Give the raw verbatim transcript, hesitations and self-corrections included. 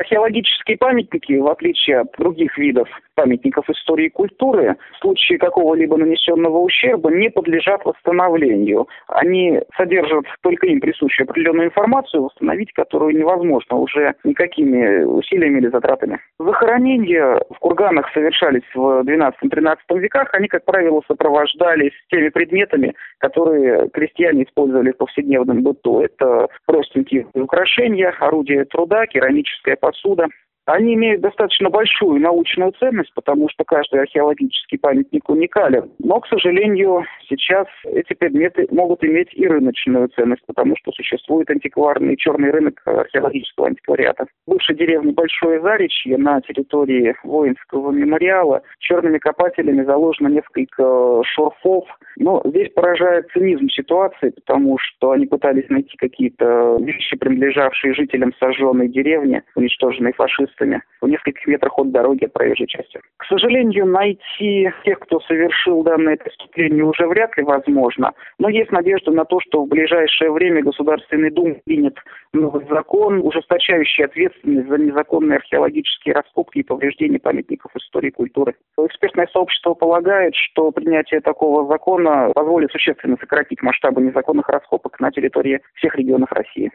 Археологические памятники, в отличие от других видов памятников истории и культуры, в случае какого-либо нанесенного ущерба не подлежат восстановлению. Они содержат только им присущую определенную информацию, восстановить которую невозможно уже никакими усилиями или затратами. Захоронения в курганах совершались в двенадцатом-тринадцатом веках. Они, как правило, сопровождались теми предметами, которые крестьяне использовали в повседневном быту. Это простенькие украшения, орудия труда, керамическая посуда. Они имеют достаточно большую научную ценность, потому что каждый археологический памятник уникален. Но, к сожалению, сейчас эти предметы могут иметь и рыночную ценность, потому что существует антикварный черный рынок археологического антиквариата. В бывшей деревне Большое Заречье на территории воинского мемориала черными копателями заложено несколько шурфов. Но здесь поражает цинизм ситуации, потому что они пытались найти какие-то вещи, принадлежавшие жителям сожженной деревни, уничтоженной фашистами, в нескольких метрах от дороги от проезжей части. К сожалению, найти тех, кто совершил данное преступление, уже вряд ли возможно, но есть надежда на то, что в ближайшее время Государственный Дум примет новый закон, ужесточающий ответственность за незаконные археологические раскопки и повреждения памятников истории и культуры. Экспертное сообщество полагает, что принятие такого закона позволит существенно сократить масштабы незаконных раскопок на территории всех регионов России.